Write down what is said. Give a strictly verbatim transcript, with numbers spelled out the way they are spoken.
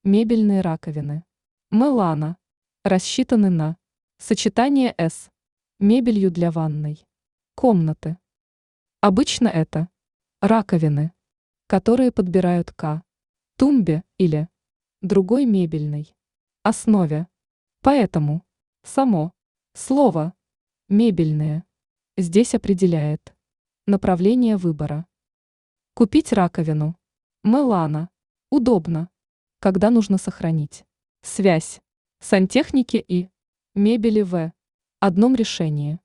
Мебельные раковины. Мелана. Рассчитаны на сочетание с мебелью для ванной комнаты. Обычно это раковины, которые подбирают к тумбе или другой мебельной основе. Поэтому само слово «мебельные» здесь определяет направление выбора. Купить раковину Мелана удобно, когда нужно сохранить связь сантехники и мебели в одном решении.